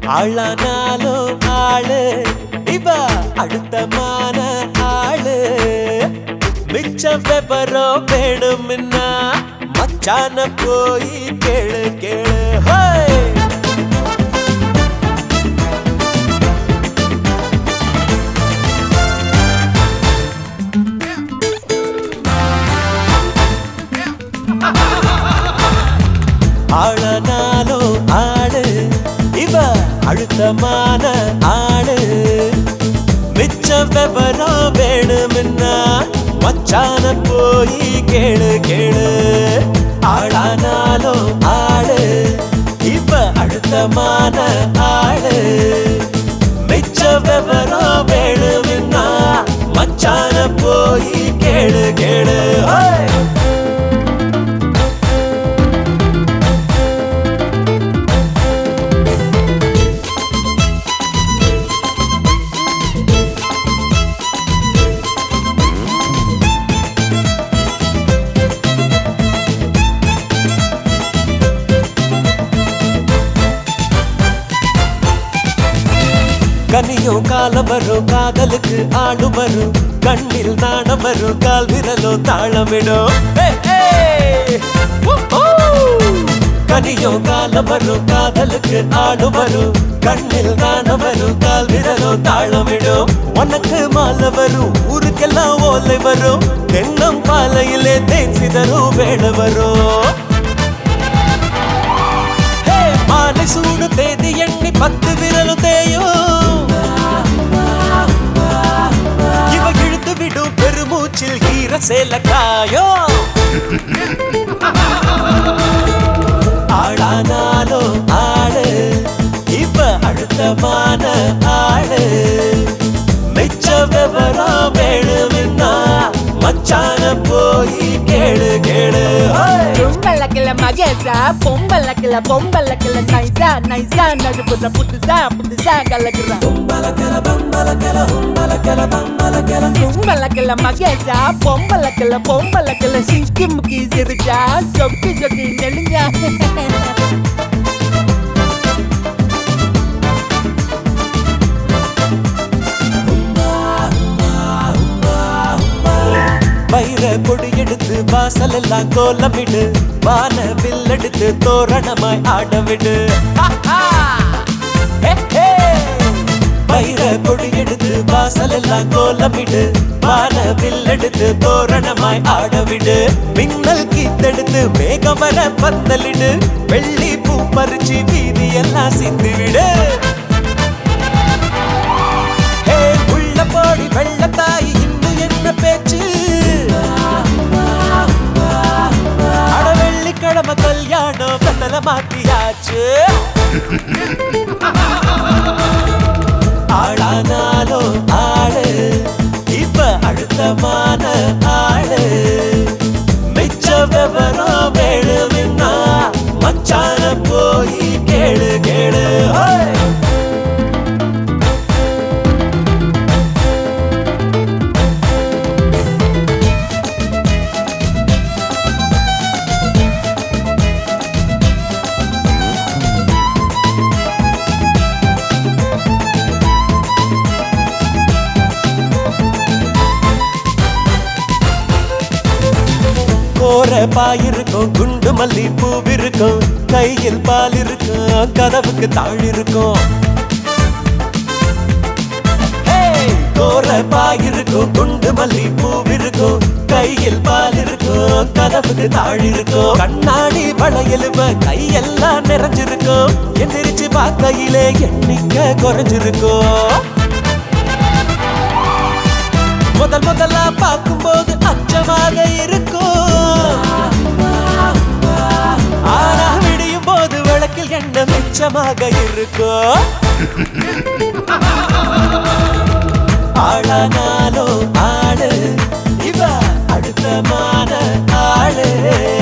ஆளானாலும் ஆளு இவ அழுத்தமான ஆளு மிச்சம் விவரம் வேணும்னா மச்சான போய் கேளு கேளு ஆளானாலும் ஆளு இவ அழுத்தமான ஆளு மிச்ச விவரம் வேணும்னா மச்சான போய் கேளு கேளு ஆளானாலும் ஆளு இவ அழுத்தமான ஆளு மிச்ச விவரம் வேணும்னா மச்சான போய் கேளு கேளு கனியும் காலம் வரும் காதலுக்கு ஆளு வரும் கண்ணில் நாணம் வரும் கால் விரலோ தாளமிடும் கனியும் காலம் வரும் காதலுக்கு ஆளு வரும் கண்ணில் நாணம் வரும் கால் விரலோ தாளமிடும் உனக்கு மாலை வரும் ஊருக்கெல்லாம் ஓலை வரும் தென்னம் பாலையிலே தேன் சிதறும் வேலை வரும் மாலை சூடு தேதி எண்ணி 10 விரலும் தேயும் இவ இழுத்து விடும் பெருமூச்சில் ஈர சேல காயோ ஆளானாலும் ஆளு இவ அழுத்தமான ஆளு மிச்ச விவரம் வேணும்னா மச்சான போய் கேளு கேளு பொம்பளக்கில மகேசா பொம்பளக்கில நைசா நைசா நடுப்புற புதுசா புதுசா கலக்குறா பொம்பளக்கில மகேசா பொம்பளக்கில சிங்கி முக்கி சிரிச்சா சொக்கி சொக்கி நெளிஞ்சா வைர கொடி எடுத்து வாசல் எல்லாம் கோலமிடு வான வில் எடுத்து தோரணமாய் ஆடவிடு வைர கொடி எடுத்து வாசல் எல்லாம் கோலமிடு வான வில் எடுத்து தோரணமாய் ஆடவிடு மின்னல் கீத்தெடுத்து மேகம் வர பந்தலிடு வெள்ளி பூ பறிச்சு வீதி எல்லாம் சிந்து விடு உள்ள போடி வெள்ளத்தாய் இன்னும் என்ன பேச்சு கடமை கல்யாணம் கத்தல மாத்தியாச்சு ஆளானாலும் ஆளு இப்ப அழுத்தமான ஆளு மிச்ச விவரம் வேணும்னா மச்சான போய் கேளு கேளு கோர பாயிருக்கும் குண்டு மல்லி பூவிருக்கும் கையில் பால் இருக்கும் கதவுக்கு தாழ் இருக்கும் கோர பாயிருக்கும் குண்டு மல்லி பூவிருக்கும் கையில் பால் இருக்கும் கதவுக்கு தாழ் இருக்கும் கண்ணாடி வளையலுவ கையெல்லாம் நிறைஞ்சிருக்கும் எந்திரிச்சு பார்க்கையிலே எண்ணிக்கை குறைஞ்சிருக்கும் முதலா பார்க்கும்போது அச்சமாக இருக்கும் ஆனா விடியும் போது விளக்கில் எண்ணெய் மிச்சமாக இருக்கும் ஆளானாலும் ஆளு இவ அழுத்தமான ஆளு